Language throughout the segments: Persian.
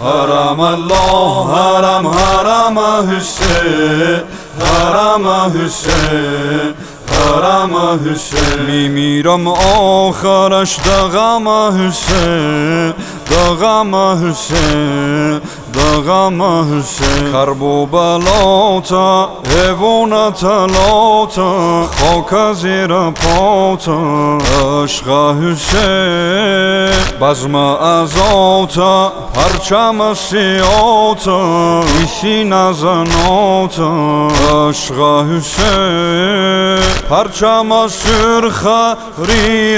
حرم الله حرم حرم حسین حرم حسین حرم حسین میمیرم آخرش دغم حسین دغم حسین دغم حسین کرب و بلاتا حیوانت لاتا خاک زیر پاتا عشق حسین بزم ازاتا پرچم سیاتا ایسی نزناتا عشق حسین پرچم سرخ ری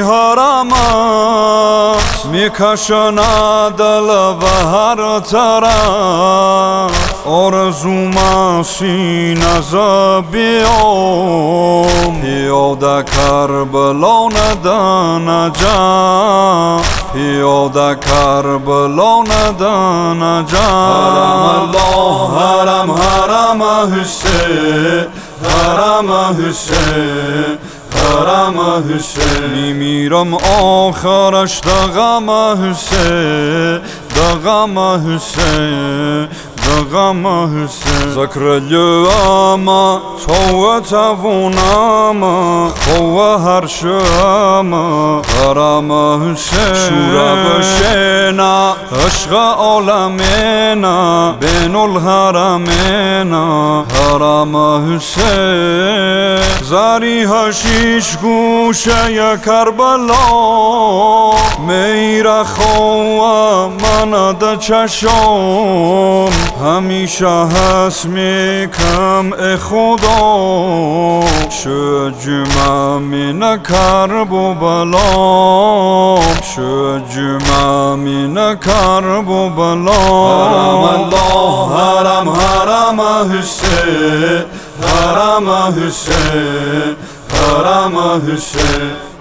حرمت میکشن دل و هر طرف آرزوم سینه بیام پیاده کربلا ندن نجف پیاده کربلا ندن نجف حرم الله حرم حرم حسین حرم حسین حرم حسین میمیرم آخرش دغم حسین دغم حسین دغم حسین ذکر لیاما تو توانم خو هر شام حرم حسین شورا بشینا عشق عالمینا بین الحرمینا حرم حسین زری هشیش گوشه کربلا میره خواه من ده چشم همیشه هست میکم ای خدا شجمه من کرب و بلا شجمه من کرب و بلا حرم الله حرم حرم حسین حرم حسین حرم حسین